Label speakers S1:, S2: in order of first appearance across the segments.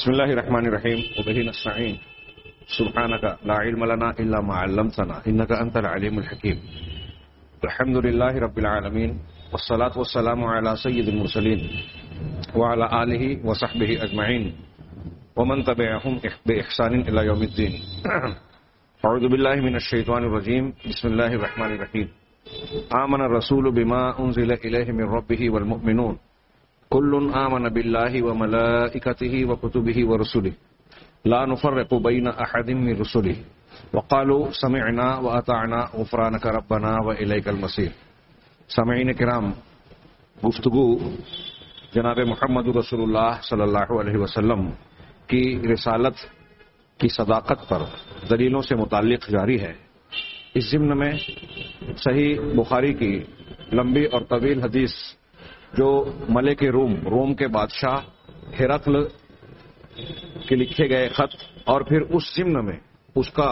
S1: بسم الله الرحمن الرحيم وبه نستعين سبحانك لا علم لنا إلا ما علمتنا إنك أنت العليم الحكيم. الحمد لله رب العالمين والصلاة والسلام على سيد المرسلين وعلى آله وصحبه أجمعين ومن تبعهم بإحسان إلى يوم الدين. أعوذ بالله من الشيطان الرجيم. بسم الله الرحمن الرحيم. آمن الرسول بما أنزل إليه من ربه والمؤمنون كل آمن بالله وملائكته وكتبه ورسله لا نفرق بين أحد من رسله وقالوا سمعنا وأطعنا غفرانك ربنا وإليك المصير. سامعین کرام، گفتگو جناب محمد رسول اللہ صلی اللہ علیہ وسلم کی رسالت کی صداقت پر دلیلوں سے متعلق جاری ہے. اس ضمن میں صحیح بخاری کی لمبی اور طویل حدیث جو ملک روم کے بادشاہ ہرقل کے لکھے گئے خط اور پھر اس ضمن میں اس کا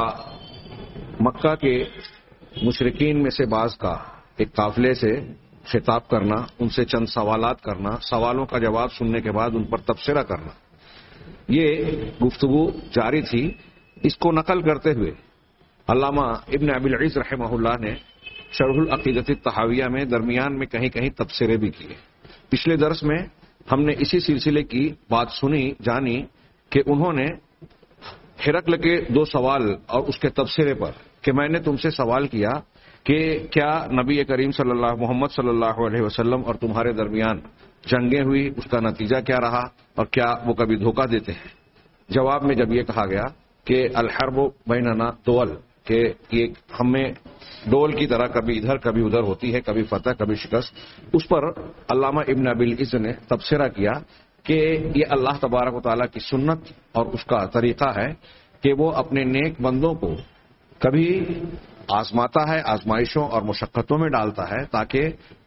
S1: مکہ کے مشرکین میں سے بعض کا ایک قافلے سے خطاب کرنا، ان سے چند سوالات کرنا، سوالوں کا جواب سننے کے بعد ان پر تبصرہ کرنا، یہ گفتگو جاری تھی. اس کو نقل کرتے ہوئے علامہ ابن ابی العز رحمہ اللہ نے شرح العقیدۃ الطحاویہ میں درمیان میں کہیں کہیں تبصرے بھی کیے. پچھلے درس میں ہم نے اسی سلسلے کی بات سنی جانی کہ انہوں نے ہرقل کے دو سوال اور اس کے تبصرے پر کہ میں نے تم سے سوال کیا کہ کیا نبی کریم محمد صلی اللہ علیہ وسلم اور تمہارے درمیان جنگیں ہوئی، اس کا نتیجہ کیا رہا اور کیا وہ کبھی دھوکہ دیتے ہیں. جواب میں جب یہ کہا گیا کہ الحرب بیننا دول، کہ یہ ہمیں ڈول کی طرح کبھی ادھر کبھی ادھر ہوتی ہے، کبھی فتح کبھی شکست، اس پر علامہ ابن ابی العز نے تبصرہ کیا کہ یہ اللہ تبارک و تعالیٰ کی سنت اور اس کا طریقہ ہے کہ وہ اپنے نیک بندوں کو کبھی آزماتا ہے، آزمائشوں اور مشقتوں میں ڈالتا ہے تاکہ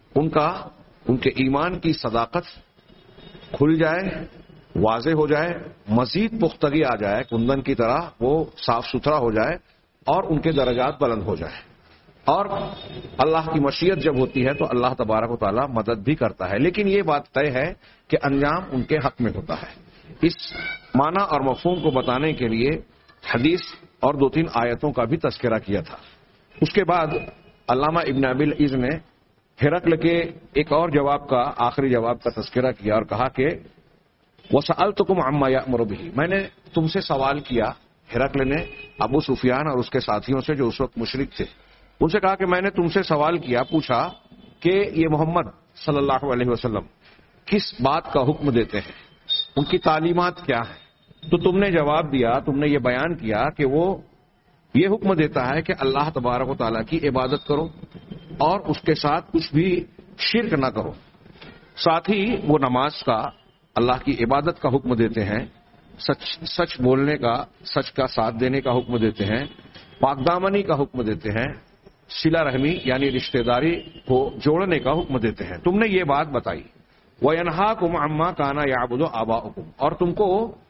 S1: ان کے ایمان کی صداقت کھل جائے، واضح ہو جائے، مزید پختگی آ جائے، کندن کی طرح وہ صاف ستھرا ہو جائے اور ان کے درجات بلند ہو جائے. اور اللہ کی مشیت جب ہوتی ہے تو اللہ تبارک و تعالیٰ مدد بھی کرتا ہے، لیکن یہ بات طے ہے کہ انجام ان کے حق میں ہوتا ہے. اس معنی اور مفہوم کو بتانے کے لیے حدیث اور 2-3 آیتوں کا بھی تذکرہ کیا تھا. اس کے بعد علامہ ابن ابی العز نے ہرقل کے ایک اور جواب کا، آخری جواب کا تذکرہ کیا اور کہا کہ وَسَأَلْتُكُمْ عَمَّا يَأْمُرُ بِهِ، میں نے تم سے سوال کیا. ہرقل نے ابو سفیان اور اس کے ساتھیوں سے جو اس وقت مشرک تھے ان سے کہا کہ میں نے تم سے سوال کیا، پوچھا کہ یہ محمد صلی اللہ علیہ وسلم کس بات کا حکم دیتے ہیں، ان کی تعلیمات کیا ہیں. تو تم نے جواب دیا، تم نے یہ بیان کیا کہ وہ یہ حکم دیتا ہے کہ اللہ تبارک و تعالیٰ کی عبادت کرو اور اس کے ساتھ کچھ بھی شرک نہ کرو. ساتھ ہی وہ نماز کا، اللہ کی عبادت کا حکم دیتے ہیں، سچ بولنے کا، سچ کا ساتھ دینے کا حکم دیتے ہیں، پاک دامنی کا حکم دیتے ہیں، صلہ رحمی یعنی رشتہ داری کو جوڑنے کا حکم دیتے ہیں. تم نے یہ بات بتائی. وَيَنْهَاكُمْ عَمَّا كَانَ يَعْبُدُ آبَاؤُكُمْ، اور تم کو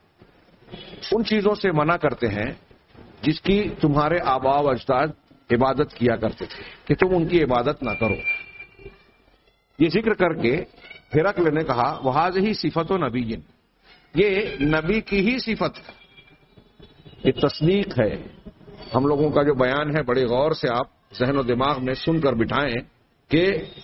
S1: ان چیزوں سے منع کرتے ہیں جس کی تمہارے آباء و اجداد عبادت کیا کرتے تھے کہ تم ان کی عبادت نہ کرو. یہ ذکر کر کے ہرقل نے کہا وَهَذِهِ صِفَةُ نَبِيٍّ، یہ نبی کی ہی صفت ہے. یہ تصدیق ہے. ہم لوگوں کا جو بیان ہے بڑے غور سے آپ ذہن و دماغ میں سن کر بٹھائیں کہ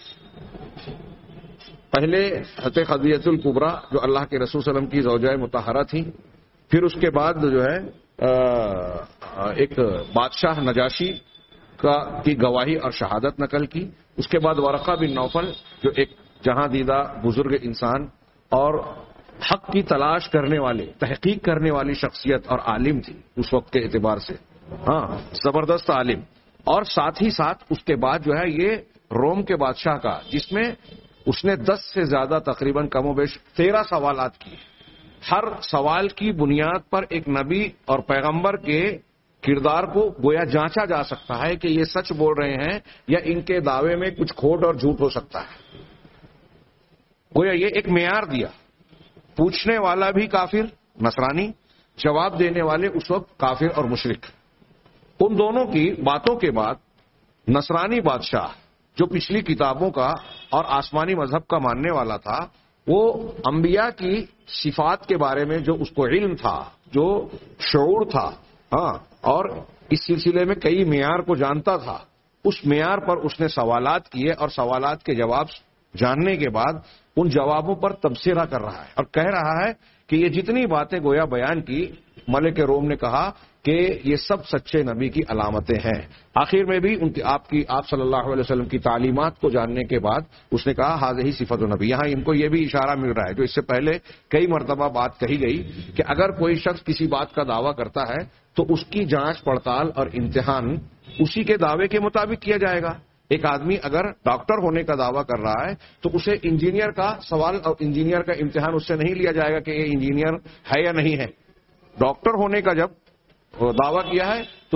S1: پہلے حضرت خدیجہ الکبریٰ جو اللہ کے رسول صلی اللہ علیہ وسلم کی زوجہ مطہرہ تھیں، پھر اس کے بعد جو ہے ایک بادشاہ نجاشی کی گواہی اور شہادت نقل کی. اس کے بعد ورقہ بن نوفل جو ایک جہاں دیدہ بزرگ انسان اور حق کی تلاش کرنے والے، تحقیق کرنے والی شخصیت اور عالم تھی اس وقت کے اعتبار سے، زبردست عالم. اور ساتھ ہی ساتھ اس کے بعد جو ہے یہ روم کے بادشاہ کا، جس میں اس نے 10 سے زیادہ تقریباً کم و بیش 13 سوالات کیے. ہر سوال کی بنیاد پر ایک نبی اور پیغمبر کے کردار کو گویا جانچا جا سکتا ہے کہ یہ سچ بول رہے ہیں یا ان کے دعوے میں کچھ کھوٹ اور جھوٹ ہو سکتا ہے. گویا یہ ایک معیار دیا. پوچھنے والا بھی کافر نصرانی، جواب دینے والے اس وقت کافر اور مشرک. ان دونوں کی باتوں کے بعد نصرانی بادشاہ جو پچھلی کتابوں کا اور آسمانی مذہب کا ماننے والا تھا، وہ انبیاء کی صفات کے بارے میں جو اس کو علم تھا، جو شعور تھا، ہاں، اور اس سلسلے میں کئی معیار کو جانتا تھا، اس معیار پر اس نے سوالات کیے اور سوالات کے جواب جاننے کے بعد ان جوابوں پر تبصرہ کر رہا ہے اور کہہ رہا ہے کہ یہ جتنی باتیں گویا بیان کی، ملک روم نے کہا کہ یہ سب سچے نبی کی علامتیں ہیں۔ آخر میں بھی آپ صلی اللہ علیہ وسلم کی تعلیمات کو جاننے کے بعد اس نے کہا حاضہ صفت النبی۔ یہاں ان کو یہ بھی اشارہ مل رہا ہے جو اس سے پہلے کئی مرتبہ بات کہی گئی کہ اگر کوئی شخص کسی بات کا دعویٰ کرتا ہے تو اس کی جانچ پڑتال اور امتحان اسی کے دعوے کے مطابق کیا جائے گا۔ ایک آدمی اگر ڈاکٹر ہونے کا دعویٰ کر رہا ہے تو اسے انجینئر کا سوال اور انجینئر کا امتحان اس سے نہیں لیا جائے گا کہ یہ انجینئر ہے یا نہیں ہے۔ ڈاکٹر ہونے کا جب دعویٰ کیا ہے تو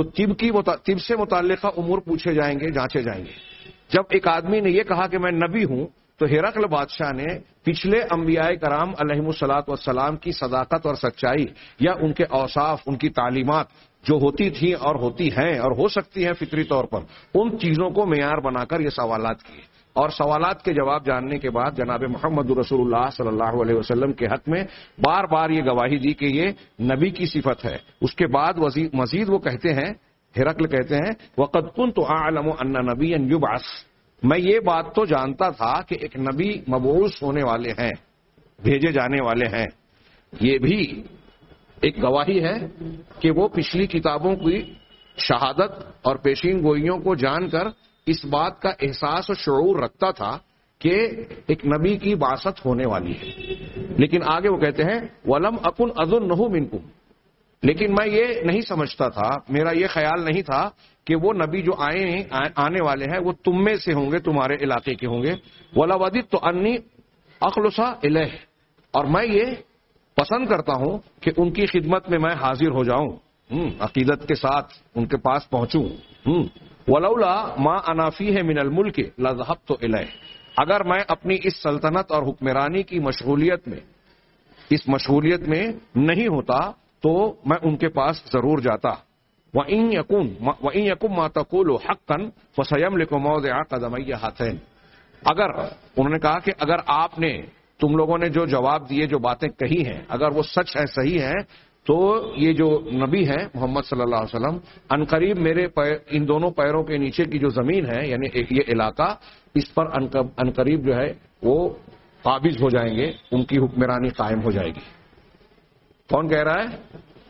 S1: طب سے متعلقہ امور پوچھے جائیں گے، جانچے جائیں گے۔ جب ایک آدمی نے یہ کہا کہ میں نبی ہوں تو ہرقل بادشاہ نے پچھلے انبیاء کرام علیہم الصلاۃ والسلام کی صداقت اور سچائی یا ان کے اوصاف، ان کی تعلیمات جو ہوتی تھیں اور ہوتی ہیں اور ہو سکتی ہیں فطری طور پر، ان چیزوں کو معیار بنا کر یہ سوالات کیے اور سوالات کے جواب جاننے کے بعد جناب محمد رسول اللہ صلی اللہ علیہ وسلم کے حق میں بار بار یہ گواہی دی کہ یہ نبی کی صفت ہے۔ اس کے بعد مزید وہ کہتے ہیں، ہرقل کہتے ہیں وَقَدْ كُنْتُ أَعْلَمُ أَنَّ نَبِيًّا يُبْعَثُ، میں یہ بات تو جانتا تھا کہ ایک نبی مبعوث ہونے والے ہیں، بھیجے جانے والے ہیں۔ یہ بھی ایک گواہی ہے کہ وہ پچھلی کتابوں کی شہادت اور پیشین گوئیوں کو جان کر اس بات کا احساس اور شعور رکھتا تھا کہ ایک نبی کی بعثت ہونے والی ہے۔ لیکن آگے وہ کہتے ہیں وَلَمْ أَكُنْ أَظُنُّهُ مِنْكُمْ، لیکن میں یہ نہیں سمجھتا تھا، میرا یہ خیال نہیں تھا کہ وہ نبی جو آنے والے ہیں وہ تم میں سے ہوں گے، تمہارے علاقے کے ہوں گے۔ وَلَوَدِدْتُ أَنِّي أَخْلُصَ إِلَيْهِ، اور میں یہ پسند کرتا ہوں کہ ان کی خدمت میں حاضر ہو جاؤں، عقیدت کے ساتھ ان کے پاس پہنچوں۔ وَلَوْلَا مَا أَنَا فِيهِ مِنَ الْمُلْكِ لَذَهَبْتُ إِلَيْهِ، اگر میں اپنی اس سلطنت اور حکمرانی کی مشغولیت میں نہیں ہوتا تو میں ان کے پاس ضرور جاتا۔ وَإِن يَكُن مَا تَقُولُ حَقًّا فَسَيَمْلِكُ مَوْضِعَ قَدَمَيَّ هَاتَيْنِ، اگر انہوں نے کہا کہ اگر آپ نے، تم لوگوں نے جو جواب دیے، جو باتیں کہی ہیں، اگر وہ سچ ہے، صحیح ہے، تو یہ جو نبی ہے محمد صلی اللہ علیہ وسلم عنقریب میرے ان دونوں پیروں کے نیچے کی جو زمین ہے، یعنی یہ علاقہ، اس پر عنقریب جو ہے وہ قابض ہو جائیں گے، ان کی حکمرانی قائم ہو جائے گی۔ کون کہہ رہا ہے؟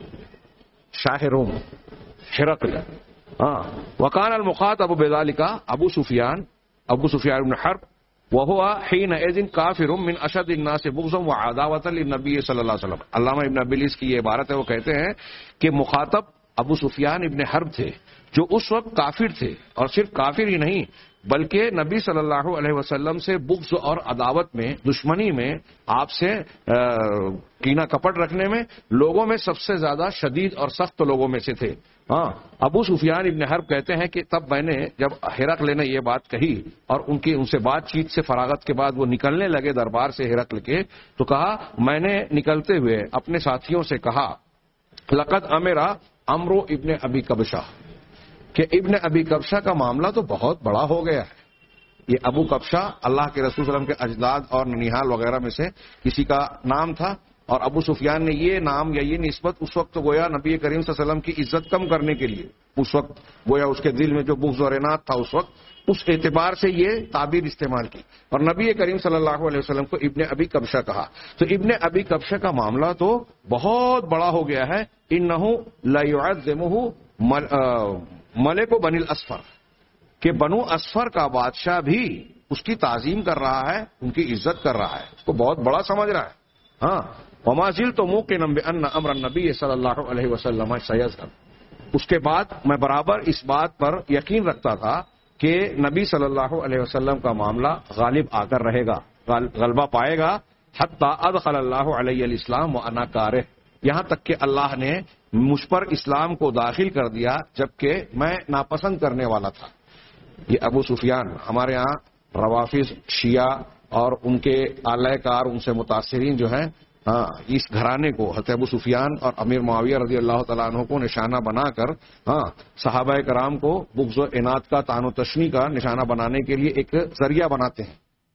S1: شاہ روم ہرقل۔ ہاں، وکان المخاطب بذلك ابو سفیان بن حرب وهو حينئذ كافر من اشد الناس بغضا وعداوة للنبي صلی اللہ علیہ وسلم۔ علامہ ابن ابلیس کی یہ عبارت ہے، وہ کہتے ہیں کہ مخاطب ابو سفیان ابن حرب تھے جو اس وقت کافر تھے، اور صرف کافر ہی نہیں بلکہ نبی صلی اللہ علیہ وسلم سے بغض اور عداوت میں، دشمنی میں، آپ سے کینہ کپٹ رکھنے میں لوگوں میں سب سے زیادہ شدید اور سخت لوگوں میں سے تھے۔ ہاں، ابو سفیان ابن حرب کہتے ہیں کہ تب میں نے، جب ہرقل نے یہ بات کہی اور ان سے بات چیت سے فراغت کے بعد وہ نکلنے لگے دربار سے ہرقل کے، تو کہا، میں نے نکلتے ہوئے اپنے ساتھیوں سے کہا لقد امرا عمرو ابن ابی کبشہ، کہ ابن ابی کبشہ کا معاملہ تو بہت بڑا ہو گیا ہے۔ یہ ابو کبشہ اللہ کے رسول صلی اللہ علیہ وسلم کے اجداد اور ننیحال وغیرہ میں سے کسی کا نام تھا، اور ابو سفیان نے یہ نام یا یہ نسبت اس وقت گویا نبی کریم صلی اللہ علیہ وسلم کی عزت کم کرنے کے لیے، اس وقت گویا اس کے دل میں جو بغض اور عناد تھا اس وقت، اس اعتبار سے یہ تعبیر استعمال کی اور نبی کریم صلی اللہ علیہ وسلم کو ابن ابی کبشہ کہا۔ تو ابن ابی کبشہ کا معاملہ تو بہت بڑا ہو گیا ہے۔ انہ لا يعظمه ملک بنی الاسفر، کہ بنو اسفر کا بادشاہ بھی اس کی تعظیم کر رہا ہے، ان کی عزت کر رہا ہے، اس کو بہت بڑا سمجھ رہا ہے۔ ہاں، وما زلت موقنا بان امر النبی صلی اللہ علیہ وسلم سیظہر، اس کے بعد میں برابر اس بات پر یقین رکھتا تھا کہ نبی صلی اللہ علیہ وسلم کا معاملہ غالب آ کر رہے گا، غلبہ پائے گا۔ حتی ادخل اللہ علیہ الاسلام وانا کارہ، یہاں تک کہ اللہ نے مجھ پر اسلام کو داخل کر دیا جبکہ میں ناپسند کرنے والا تھا۔ یہ ابو سفیان، ہمارے ہاں روافض، شیعہ اور ان کے اعلی کار، ان سے متاثرین جو ہیں، اس گھرانے کو، حضرت ابو سفیان اور امیر معاویہ رضی اللہ تعالیٰ عنہ کو نشانہ بنا کر صحابہ کرام کو بغض و عناد کا، طعن و تشنیع کا نشانہ بنانے کے لیے ایک ذریعہ بناتے ہیں۔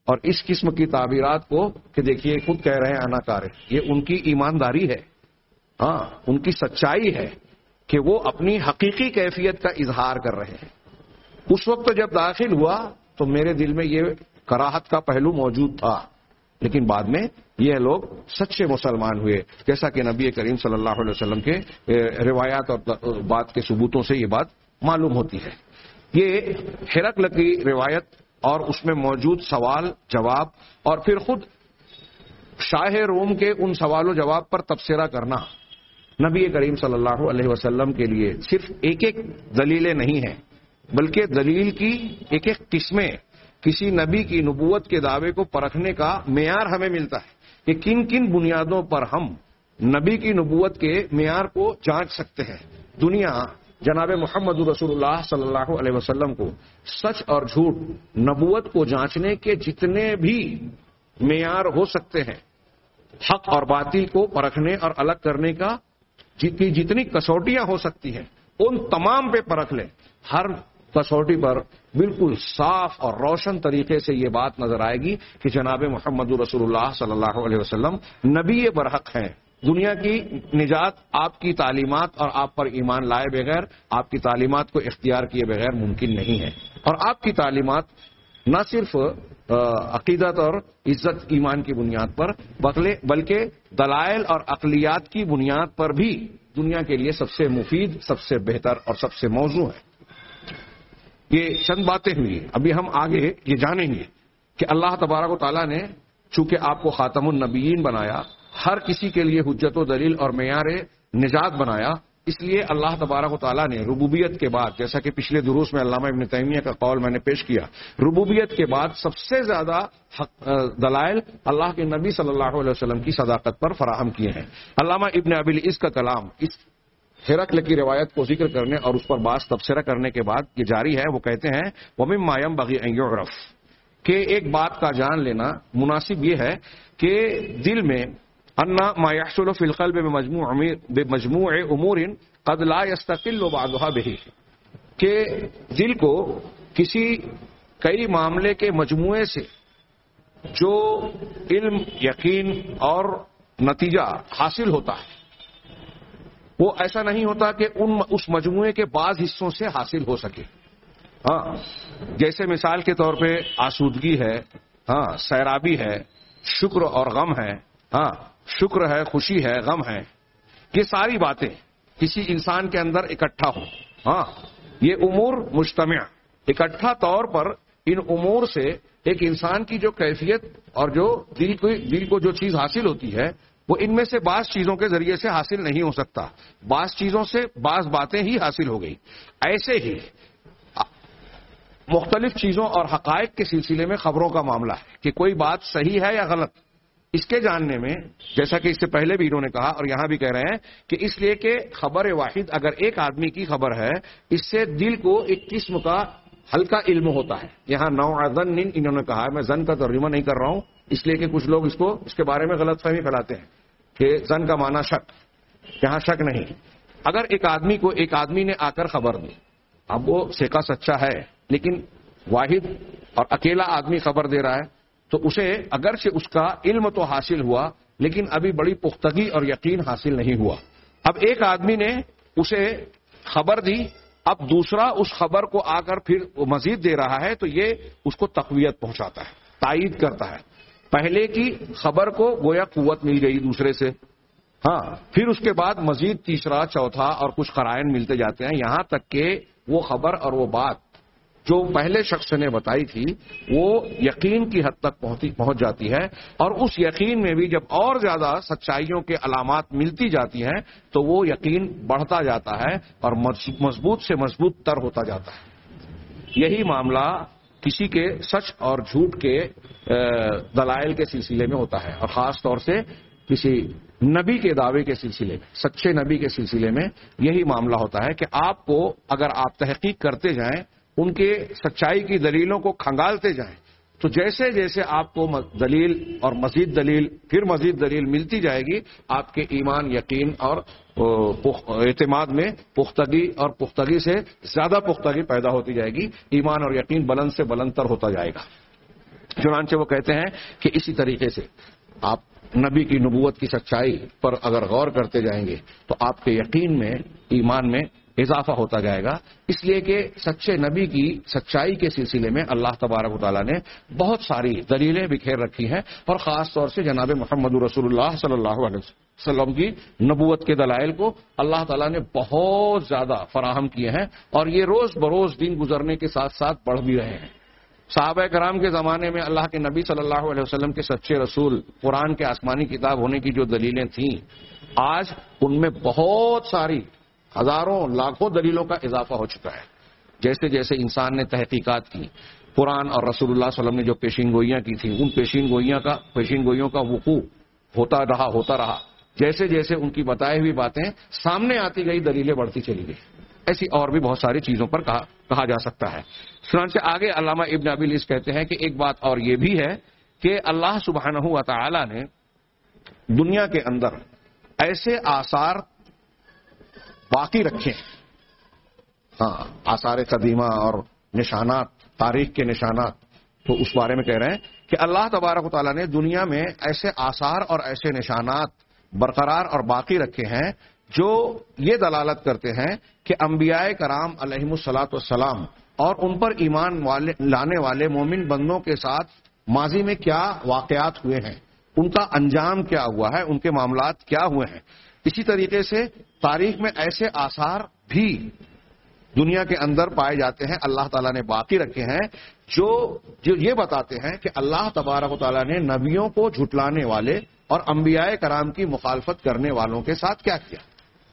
S1: اور اس قسم کی تعبیرات کو کہ دیکھیے خود کہہ رہے ہیں انا کار، یہ ان کی ایمانداری ہے، ہاں ان کی سچائی ہے کہ وہ اپنی حقیقی کیفیت کا اظہار کر رہے ہیں۔ اس وقت جب داخل ہوا تو میرے دل میں یہ کراہت کا پہلو موجود تھا، لیکن بعد میں یہ لوگ سچے مسلمان ہوئے، جیسا کہ نبی کریم صلی اللہ علیہ وسلم کے روایات اور بات کے ثبوتوں سے یہ بات معلوم ہوتی ہے۔ یہ ہرقل کی روایت اور اس میں موجود سوال جواب اور پھر خود شاہ روم کے ان سوال و جواب پر تبصرہ کرنا نبی کریم صلی اللہ علیہ وسلم کے لیے صرف ایک ایک دلیلیں نہیں ہیں، بلکہ دلیل کی ایک ایک قسمیں، کسی نبی کی نبوت کے دعوے کو پرکھنے کا معیار ہمیں ملتا ہے کہ کن کن بنیادوں پر ہم نبی کی نبوت کے معیار کو جانچ سکتے ہیں۔ دنیا جناب محمد رسول اللہ صلی اللہ علیہ وسلم کو سچ اور جھوٹ، نبوت کو جانچنے کے جتنے بھی معیار ہو سکتے ہیں، حق اور باطل کو پرکھنے اور الگ کرنے کا جتنی کسوٹیاں ہو سکتی ہیں ان تمام پہ پرکھ لیں، ہر کسوٹی پر بالکل صاف اور روشن طریقے سے یہ بات نظر آئے گی کہ جناب محمد رسول اللہ صلی اللہ علیہ وسلم نبی برحق ہیں۔ دنیا کی نجات آپ کی تعلیمات اور آپ پر ایمان لائے بغیر، آپ کی تعلیمات کو اختیار کیے بغیر ممکن نہیں ہے، اور آپ کی تعلیمات نہ صرف عقیدت اور عزت ایمان کی بنیاد پر بلکہ دلائل اور عقلیات کی بنیاد پر بھی دنیا کے لیے سب سے مفید، سب سے بہتر اور سب سے موزوں ہے۔ یہ چند باتیں ہوئی، ابھی ہم آگے یہ جانیں گے کہ اللہ تبارک و تعالیٰ نے چونکہ آپ کو خاتم النبیین بنایا، ہر کسی کے لیے حجت و دلیل اور معیار نجات بنایا، اس لیے اللہ تبارک و تعالیٰ نے ربوبیت کے بعد، جیسا کہ پچھلے دروس میں علامہ ابن تیمیہ کا قول میں نے پیش کیا، ربوبیت کے بعد سب سے زیادہ دلائل اللہ کے نبی صلی اللہ علیہ وسلم کی صداقت پر فراہم کیے ہیں۔ علامہ ابن ابی العز کا کلام اس ہرقل کی روایت کو ذکر کرنے اور اس پر بعض تبصرہ کرنے کے بعد یہ جاری ہے، وہ کہتے ہیں وَمِمَّا يَنبَغِي أَن يُعْرَفَ، کہ ایک بات کا جان لینا مناسب یہ ہے کہ دل میں ان ما يحصل في القلب بمجموع امور قد لا يستقل بعضها به، کہ دل کو کئی معاملے کے مجموعے سے جو علم، یقین اور نتیجہ حاصل ہوتا ہے وہ ایسا نہیں ہوتا کہ اس مجموعے کے بعض حصوں سے حاصل ہو سکے۔ ہاں، جیسے مثال کے طور پہ آسودگی ہے، ہاں سیرابی ہے، شکر اور غم ہے، ہاں شکر ہے، خوشی ہے، غم ہے، یہ ساری باتیں کسی انسان کے اندر اکٹھا ہو، ہاں یہ امور مجتمع اکٹھا طور پر ان امور سے ایک انسان کی جو کیفیت اور جو دل کو جو چیز حاصل ہوتی ہے وہ ان میں سے بعض چیزوں کے ذریعے سے حاصل نہیں ہو سکتا، بعض چیزوں سے بعض باتیں ہی حاصل ہو گئی۔ ایسے ہی مختلف چیزوں اور حقائق کے سلسلے میں خبروں کا معاملہ ہے کہ کوئی بات صحیح ہے یا غلط، اس کے جاننے میں جیسا کہ اس سے پہلے بھی انہوں نے کہا اور یہاں بھی کہہ رہے ہیں کہ اس لیے کہ خبر واحد اگر ایک آدمی کی خبر ہے، اس سے دل کو ایک قسم کا ہلکا علم ہوتا ہے۔ یہاں نوع ظن انہوں نے کہا ہے، میں ظن کا ترجمہ نہیں کر رہا ہوں اس لیے کہ کچھ لوگ اس کے بارے میں غلط فہمی پھیلاتے ہیں کہ ظن کا معنی شک، یہاں شک نہیں۔ اگر ایک آدمی نے آ کر خبر دی، اب وہ ثقہ سچا ہے لیکن واحد اور اکیلا آدمی خبر دے رہا ہے تو اسے اگرچہ اس کا علم تو حاصل ہوا لیکن ابھی بڑی پختگی اور یقین حاصل نہیں ہوا۔ اب ایک آدمی نے اسے خبر دی، اب دوسرا اس خبر کو آ کر پھر مزید دے رہا ہے تو یہ اس کو تقویت پہنچاتا ہے، تائید کرتا ہے۔ پہلے کی خبر کو گویا قوت مل گئی دوسرے سے، ہاں پھر اس کے بعد مزید تیسرا، چوتھا اور کچھ قرائن ملتے جاتے ہیں، یہاں تک کہ وہ خبر اور وہ بات جو پہلے شخص نے بتائی تھی وہ یقین کی حد تک پہنچ جاتی ہے، اور اس یقین میں بھی جب اور زیادہ سچائیوں کے علامات ملتی جاتی ہیں تو وہ یقین بڑھتا جاتا ہے اور مضبوط سے مضبوط تر ہوتا جاتا ہے۔ یہی معاملہ کسی کے سچ اور جھوٹ کے دلائل کے سلسلے میں ہوتا ہے، اور خاص طور سے کسی نبی کے دعوے کے سلسلے میں، سچے نبی کے سلسلے میں یہی معاملہ ہوتا ہے کہ آپ کو اگر آپ تحقیق کرتے جائیں، ان کے سچائی کی دلیلوں کو کھنگالتے جائیں، تو جیسے جیسے آپ کو دلیل اور مزید دلیل پھر مزید دلیل ملتی جائے گی، آپ کے ایمان، یقین اور اعتماد میں پختگی اور پختگی سے زیادہ پختگی پیدا ہوتی جائے گی، ایمان اور یقین بلند سے بلند تر ہوتا جائے گا۔ چنانچہ وہ کہتے ہیں کہ اسی طریقے سے آپ نبی کی نبوت کی سچائی پر اگر غور کرتے جائیں گے تو آپ کے یقین میں، ایمان میں اضافہ ہوتا جائے گا، اس لیے کہ سچے نبی کی سچائی کے سلسلے میں اللہ تبارک و تعالیٰ نے بہت ساری دلیلیں بکھیر رکھی ہیں، اور خاص طور سے جناب محمد رسول اللہ صلی اللہ علیہ وسلم کی نبوت کے دلائل کو اللہ تعالیٰ نے بہت زیادہ فراہم کیے ہیں، اور یہ روز بروز دن گزرنے کے ساتھ ساتھ بڑھ بھی رہے ہیں۔ صحابہ کرام کے زمانے میں اللہ کے نبی صلی اللہ علیہ وسلم کے سچے رسول، قرآن کے آسمانی کتاب ہونے کی جو دلیلیں تھیں، آج ان میں بہت ساری ہزاروں لاکھوں دلیلوں کا اضافہ ہو چکا ہے۔ جیسے جیسے انسان نے تحقیقات کی، قرآن اور رسول اللہ صلی اللہ علیہ وسلم نے جو پیشین گوئیاں کی تھیں، ان پیشین گوئیوں کا وقوع ہوتا رہا، جیسے جیسے ان کی بتائی ہوئی باتیں سامنے آتی گئی، دلیلیں بڑھتی چلی گئی۔ ایسی اور بھی بہت ساری چیزوں پر کہا جا سکتا ہے۔ چنانچہ آگے علامہ ابن ابی العز کہتے ہیں کہ ایک بات اور یہ بھی ہے کہ اللہ سبحانہ و تعالی نے دنیا کے اندر ایسے آثار باقی رکھے ہیں، آثار قدیمہ اور نشانات، تاریخ کے نشانات، تو اس بارے میں کہہ رہے ہیں کہ اللہ تبارک و تعالیٰ نے دنیا میں ایسے آثار اور ایسے نشانات برقرار اور باقی رکھے ہیں جو یہ دلالت کرتے ہیں کہ انبیاء کرام علیہم الصلاۃ والسلام اور ان پر ایمان لانے والے مومن بندوں کے ساتھ ماضی میں کیا واقعات ہوئے ہیں، ان کا انجام کیا ہوا ہے، ان کے معاملات کیا ہوئے ہیں۔ اسی طریقے سے تاریخ میں ایسے آثار بھی دنیا کے اندر پائے جاتے ہیں، اللہ تعالیٰ نے باقی رکھے ہیں، جو یہ بتاتے ہیں کہ اللہ تبارک و تعالیٰ نے نبیوں کو جھٹلانے والے اور انبیاء کرام کی مخالفت کرنے والوں کے ساتھ کیا کیا۔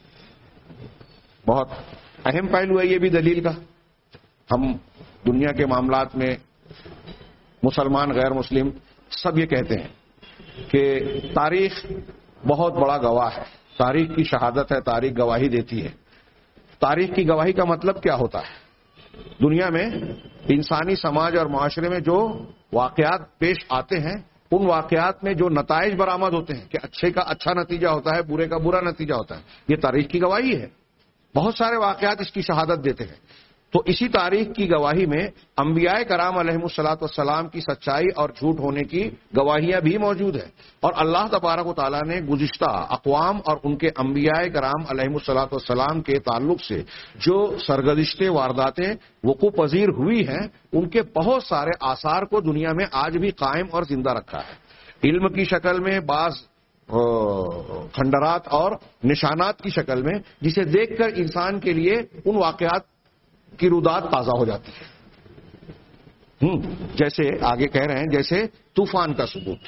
S1: بہت اہم پہلو ہے یہ بھی دلیل کا۔ ہم دنیا کے معاملات میں مسلمان، غیر مسلم سب یہ کہتے ہیں کہ تاریخ بہت بڑا گواہ ہے، تاریخ کی شہادت ہے، تاریخ گواہی دیتی ہے۔ تاریخ کی گواہی کا مطلب کیا ہوتا ہے؟ دنیا میں انسانی سماج اور معاشرے میں جو واقعات پیش آتے ہیں، ان واقعات میں جو نتائج برآمد ہوتے ہیں کہ اچھے کا اچھا نتیجہ ہوتا ہے، برے کا برا نتیجہ ہوتا ہے، یہ تاریخ کی گواہی ہے۔ بہت سارے واقعات اس کی شہادت دیتے ہیں۔ تو اسی تاریخ کی گواہی میں انبیاء کرام علیہم الصلاۃ والسلام کی سچائی اور جھوٹ ہونے کی گواہیاں بھی موجود ہیں، اور اللہ تبارک و تعالیٰ نے گزشتہ اقوام اور ان کے انبیاء کرام علیہم الصلاۃ والسلام کے تعلق سے جو سرگزشتیں وارداتیں وقوع پذیر ہوئی ہیں، ان کے بہت سارے آثار کو دنیا میں آج بھی قائم اور زندہ رکھا ہے۔ علم کی شکل میں، بعض کھنڈرات اور نشانات کی شکل میں، جسے دیکھ کر انسان کے لیے ان واقعات کی رودات تازہ ہو جاتی ہے۔ جیسے آگے کہہ رہے ہیں، جیسے طوفان کا ثبوت۔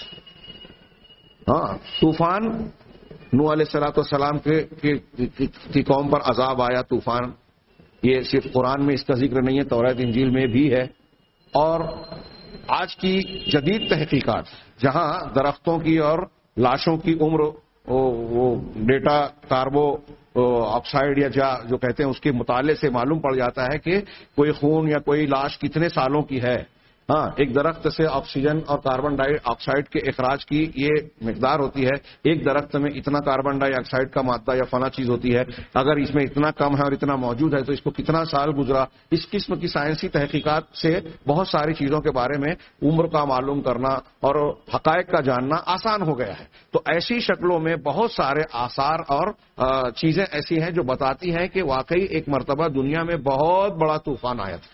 S1: طوفان نوح علیہ الصلوۃ والسلام کی قوم پر عذاب آیا، طوفان، یہ صرف قرآن میں اس کا ذکر نہیں ہے، توراۃ انجیل میں بھی ہے۔ اور آج کی جدید تحقیقات جہاں درختوں کی اور لاشوں کی عمر وہ ڈیٹا کاربو آکسائڈ یا جو کہتے ہیں اس کے مطالعے سے معلوم پڑ جاتا ہے کہ کوئی خون یا کوئی لاش کتنے سالوں کی ہے۔ ایک درخت سے آکسیجن اور کاربن ڈائی آکسائڈ کے اخراج کی یہ مقدار ہوتی ہے، ایک درخت میں اتنا کاربن ڈائی آکسائڈ کا مادہ یا فلاں چیز ہوتی ہے، اگر اس میں اتنا کم ہے اور اتنا موجود ہے تو اس کو کتنا سال گزرا۔ اس قسم کی سائنسی تحقیقات سے بہت ساری چیزوں کے بارے میں عمر کا معلوم کرنا اور حقائق کا جاننا آسان ہو گیا ہے۔ تو ایسی شکلوں میں بہت سارے آثار اور چیزیں ایسی ہیں جو بتاتی ہیں کہ واقعی ایک مرتبہ دنیا میں بہت بڑا طوفان آیا تھا۔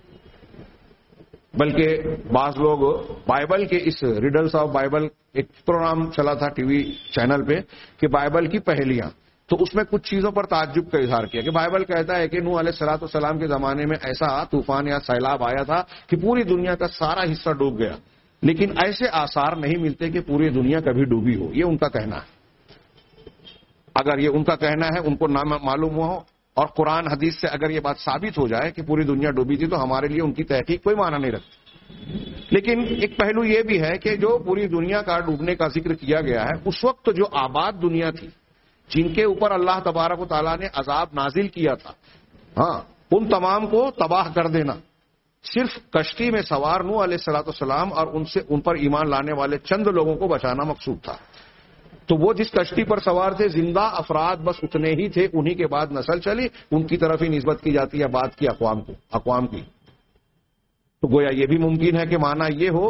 S1: بلکہ بعض لوگ بائبل کے اس ریڈلز آف بائبل، ایک پروگرام چلا تھا ٹی وی چینل پہ کہ بائبل کی پہیلیاں، تو اس میں کچھ چیزوں پر تعجب کا اظہار کیا کہ بائبل کہتا ہے کہ نوح علیہ الصلوۃ والسلام کے زمانے میں ایسا طوفان یا سیلاب آیا تھا کہ پوری دنیا کا سارا حصہ ڈوب گیا، لیکن ایسے آثار نہیں ملتے کہ پوری دنیا کبھی ڈوبی ہو۔ یہ ان کا کہنا ہے۔ اگر یہ ان کا کہنا ہے، ان کو نہ معلوم ہو اور قرآن حدیث سے اگر یہ بات ثابت ہو جائے کہ پوری دنیا ڈوبی تھی، تو ہمارے لیے ان کی تحقیق کوئی معنی نہیں رکھتی۔ لیکن ایک پہلو یہ بھی ہے کہ جو پوری دنیا کا ڈوبنے کا ذکر کیا گیا ہے، اس وقت جو آباد دنیا تھی، جن کے اوپر اللہ تبارک و تعالیٰ نے عذاب نازل کیا تھا، ان تمام کو تباہ کر دینا صرف کشتی میں سوار نوح علیہ الصلوۃ والسلام اور ان پر ایمان لانے والے چند لوگوں کو بچانا مقصود تھا۔ تو وہ جس کشتی پر سوار تھے، زندہ افراد بس اتنے ہی تھے، انہی کے بعد نسل چلی، ان کی طرف ہی نسبت کی جاتی ہے بات کی اقوام کی۔ تو گویا یہ بھی ممکن ہے کہ معنی یہ ہو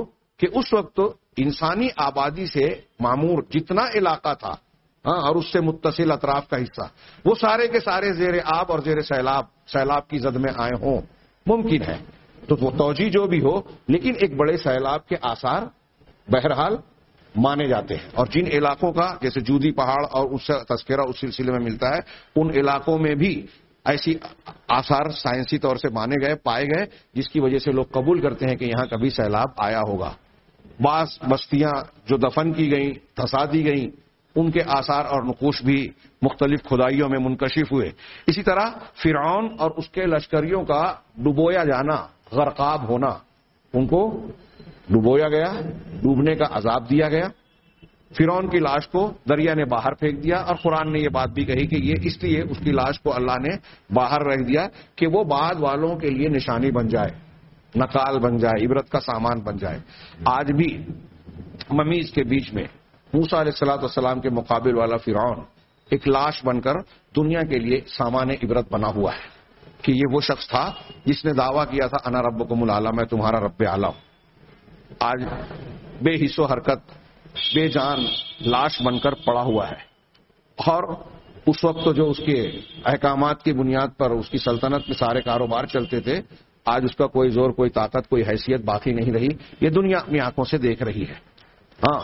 S1: کہ اس وقت انسانی آبادی سے معمور جتنا علاقہ تھا اور اس سے متصل اطراف کا حصہ وہ سارے کے سارے زیر آب اور زیر سیلاب کی زد میں آئے ہوں. ممکن ہے تو وہ توجیہ جو بھی ہو، لیکن ایک بڑے سیلاب کے آثار بہرحال مانے جاتے ہیں. اور جن علاقوں کا جیسے جودی پہاڑ اور اس سے تذکرہ اس سلسلے میں ملتا ہے، ان علاقوں میں بھی ایسی آثار سائنسی طور سے مانے گئے، پائے گئے، جس کی وجہ سے لوگ قبول کرتے ہیں کہ یہاں کبھی سیلاب آیا ہوگا. بعض بستیاں جو دفن کی گئیں، دھسا دی گئیں، ان کے آثار اور نقوش بھی مختلف کھدائیوں میں منکشف ہوئے. اسی طرح فرعون اور اس کے لشکریوں کا ڈبویا جانا، غرقاب ہونا، ان کو ڈبویا گیا، ڈوبنے کا عذاب دیا گیا. فرعون کی لاش کو دریا نے باہر پھینک دیا، اور قرآن نے یہ بات بھی کہی کہ یہ اس لیے اس کی لاش کو اللہ نے باہر رکھ دیا کہ وہ بعد والوں کے لیے نشانی بن جائے، نقال بن جائے، عبرت کا سامان بن جائے. آج بھی ممیز کے بیچ میں موسیٰ علیہ السلام کے مقابل والا فرعون ایک لاش بن کر دنیا کے لیے سامان عبرت بنا ہوا ہے کہ یہ وہ شخص تھا جس نے دعویٰ کیا تھا انا ربکم الاعلی، میں تمہارا رب اعلیٰ ہوں. آج بے حس و حرکت، بے جان لاش بن کر پڑا ہوا ہے. اور اس وقت تو جو اس کے احکامات کی بنیاد پر اس کی سلطنت میں سارے کاروبار چلتے تھے، آج اس کا کوئی زور، کوئی طاقت، کوئی حیثیت باقی نہیں رہی. یہ دنیا اپنی آنکھوں سے دیکھ رہی ہے. ہاں،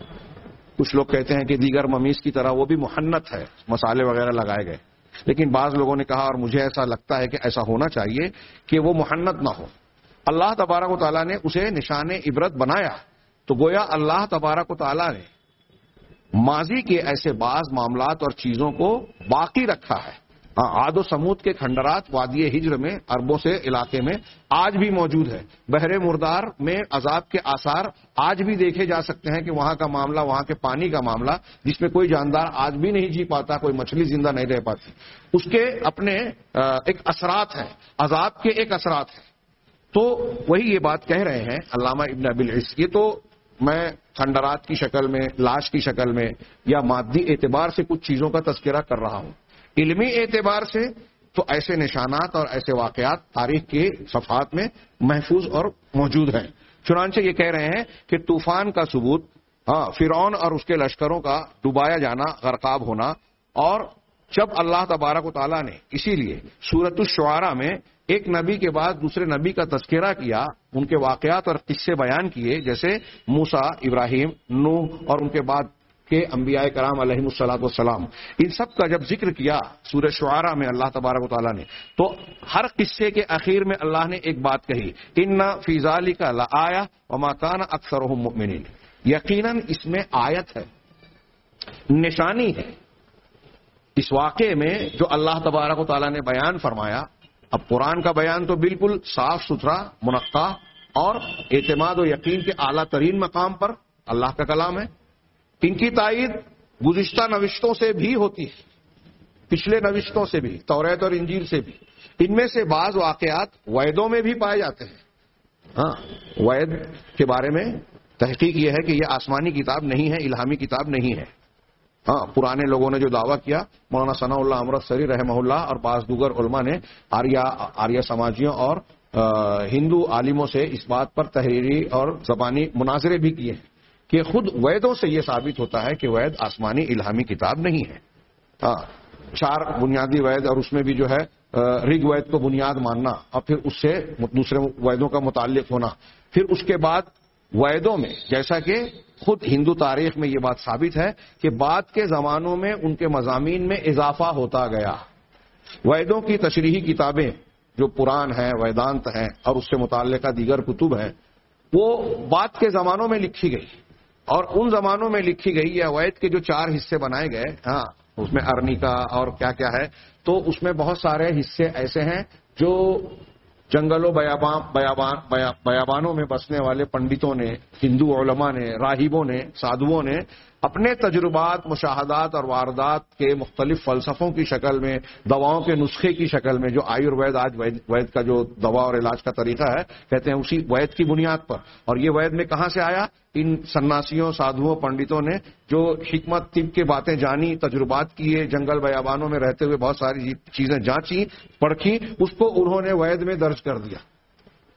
S1: کچھ لوگ کہتے ہیں کہ دیگر ممیز کی طرح وہ بھی محنت ہے، مسالے وغیرہ لگائے گئے. لیکن بعض لوگوں نے کہا، اور مجھے ایسا لگتا ہے کہ ایسا ہونا چاہیے کہ وہ محنت نہ ہو. اللہ تبارک و تعالیٰ نے اسے نشان عبرت بنایا، تو گویا اللہ تبارک و تعالیٰ نے ماضی کے ایسے بعض معاملات اور چیزوں کو باقی رکھا ہے. عاد و سمود کے کھنڈرات وادی ہجر میں، عربوں سے علاقے میں آج بھی موجود ہے. بحر مردار میں عذاب کے آثار آج بھی دیکھے جا سکتے ہیں کہ وہاں کا معاملہ، وہاں کے پانی کا معاملہ، جس میں کوئی جاندار آج بھی نہیں جی پاتا، کوئی مچھلی زندہ نہیں رہ پاتی، اس کے اپنے ایک اثرات ہیں، عذاب کے ایک اثرات ہیں. تو وہی یہ بات کہہ رہے ہیں علامہ ابن ابی العز. یہ تو میں کھنڈرات کی شکل میں، لاش کی شکل میں یا مادی اعتبار سے کچھ چیزوں کا تذکرہ کر رہا ہوں. علمی اعتبار سے تو ایسے نشانات اور ایسے واقعات تاریخ کے صفحات میں محفوظ اور موجود ہیں. چنانچہ یہ کہہ رہے ہیں کہ طوفان کا ثبوت، فرعون اور اس کے لشکروں کا ڈبایا جانا، غرقاب ہونا، اور جب اللہ تبارک و تعالیٰ نے اسی لیے سورۃ الشعراء میں ایک نبی کے بعد دوسرے نبی کا تذکرہ کیا، ان کے واقعات اور قصے بیان کیے، جیسے موسیٰ، ابراہیم، نوح اور ان کے بعد کے انبیاء کرام علیہم الصلوۃ والسلام، ان سب کا جب ذکر کیا سورہ شعراء میں اللہ تبارک و تعالیٰ نے، تو ہر قصے کے اخیر میں اللہ نے ایک بات کہی، ان فی ذلک لآیہ وما کان اکثرهم مؤمنین. یقیناً اس میں آیت ہے، نشانی ہے اس واقعے میں جو اللہ تبارک و تعالیٰ نے بیان فرمایا. اب قرآن کا بیان تو بالکل صاف ستھرا، منقع اور اعتماد و یقین کے اعلیٰ ترین مقام پر اللہ کا کلام ہے. ان کی تائید گزشتہ نوشتوں سے بھی ہوتی ہے، پچھلے نوشتوں سے بھی، توریت اور انجیل سے بھی. ان میں سے بعض واقعات ویدوں میں بھی پائے جاتے ہیں. وید کے بارے میں تحقیق یہ ہے کہ یہ آسمانی کتاب نہیں ہے، الہامی کتاب نہیں ہے. پرانے لوگوں نے جو دعویٰ کیا، مولانا ثناء اللہ امرتسری رحمہ اللہ اور بعض دیگر علماء نے آریہ سماجیوں اور ہندو عالموں سے اس بات پر تحریری اور زبانی مناظرے بھی کیے ہیں کہ خود ویدوں سے یہ ثابت ہوتا ہے کہ وید آسمانی الہامی کتاب نہیں ہے. 4 بنیادی وید، اور اس میں بھی جو ہے رگ وید کو بنیاد ماننا، اور پھر اس سے دوسرے ویدوں کا متعلق ہونا. پھر اس کے بعد ویدوں میں، جیسا کہ خود ہندو تاریخ میں یہ بات ثابت ہے کہ بعد کے زمانوں میں ان کے مضامین میں اضافہ ہوتا گیا. ویدوں کی تشریحی کتابیں جو پران ہیں، ویدانت ہیں، اور اس سے متعلقہ دیگر کتب ہیں، وہ بعد کے زمانوں میں لکھی گئی. اور ان زمانوں میں لکھی گئی یا وید کے جو 4 حصے بنائے گئے، اس میں ارنیکا اور کیا کیا ہے، تو اس میں بہت سارے حصے ایسے ہیں جو جنگلوں بیابانوں میں بسنے والے پنڈتوں نے، ہندو علماء نے، راہبوں نے، سادھوؤں نے اپنے تجربات، مشاہدات اور واردات کے مختلف فلسفوں کی شکل میں، دواؤں کے نسخے کی شکل میں، جو آیوروید آج وید کا جو دوا اور علاج کا طریقہ ہے، کہتے ہیں اسی وید کی بنیاد پر. اور یہ وید میں کہاں سے آیا؟ ان سناسیوں، سادھوؤں، پنڈتوں نے جو حکمت طب کے باتیں جانی، تجربات کیے، جنگل بیابانوں میں رہتے ہوئے بہت ساری چیزیں جانچی، پرکھی، اس کو انہوں نے وید میں درج کر دیا.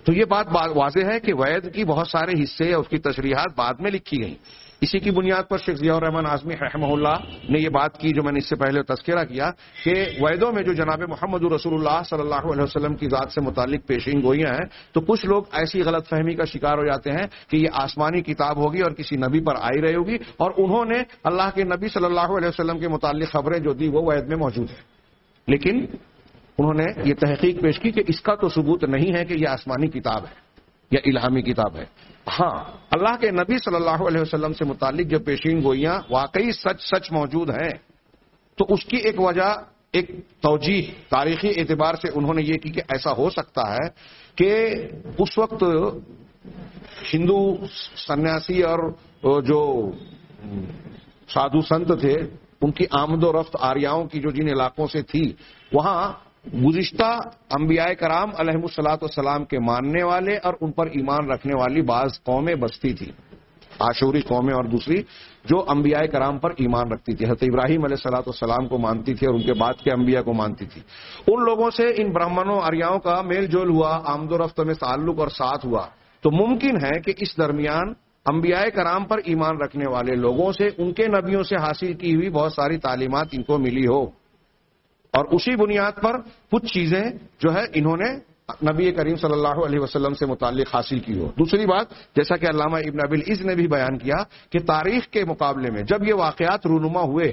S1: تو یہ بات واضح ہے کہ وید کی بہت سارے حصے اس کی تشریحات بعد میں لکھی گئیں. اسی کی بنیاد پر شیخ ضیاء الرحمن اعظمی رحمہ اللہ نے یہ بات کی جو میں نے اس سے پہلے تذکرہ کیا کہ ویدوں میں جو جناب محمد رسول اللہ صلی اللہ علیہ وسلم کی ذات سے متعلق پیشین گوئیاں ہیں تو کچھ لوگ ایسی غلط فہمی کا شکار ہو جاتے ہیں کہ یہ آسمانی کتاب ہوگی اور کسی نبی پر آئی رہی ہوگی اور انہوں نے اللہ کے نبی صلی اللہ علیہ وسلم کے متعلق خبریں جو دی وہ وید میں موجود ہیں. لیکن انہوں نے یہ تحقیق پیش کی کہ اس کا تو ثبوت نہیں ہے کہ یہ آسمانی کتاب ہے یا الہامی کتاب ہے. ہاں اللہ کے نبی صلی اللہ علیہ وسلم سے متعلق جو پیشین گوئیاں واقعی سچ موجود ہیں تو اس کی ایک وجہ ایک توجیہ تاریخی اعتبار سے انہوں نے یہ کی کہ ایسا ہو سکتا ہے کہ اس وقت ہندو سنیاسی اور جو سادھو سنت تھے ان کی آمد و رفت آریاؤں کی جو جن علاقوں سے تھی وہاں گزشتہ انبیاء کرام علیہ الصلوۃ والسلام کے ماننے والے اور ان پر ایمان رکھنے والی بعض قومیں بستی تھی. عاشوری قومیں اور دوسری جو انبیاء کرام پر ایمان رکھتی تھی. حضرت ابراہیم علیہ الصلوۃ والسلام کو مانتی تھی اور ان کے بعد کے انبیاء کو مانتی تھی. ان لوگوں سے ان برہمنوں آریاؤں کا میل جول ہوا, آمد و رفت میں تعلق اور ساتھ ہوا. تو ممکن ہے کہ اس درمیان انبیاء کرام پر ایمان رکھنے والے لوگوں سے ان کے نبیوں سے حاصل کی ہوئی بہت ساری تعلیمات ان کو ملی ہو اور اسی بنیاد پر کچھ چیزیں جو ہے انہوں نے نبی کریم صلی اللہ علیہ وسلم سے متعلق حاصل کی ہو. دوسری بات جیسا کہ علامہ ابن ابی العز نے بھی بیان کیا کہ تاریخ کے مقابلے میں جب یہ واقعات رونما ہوئے,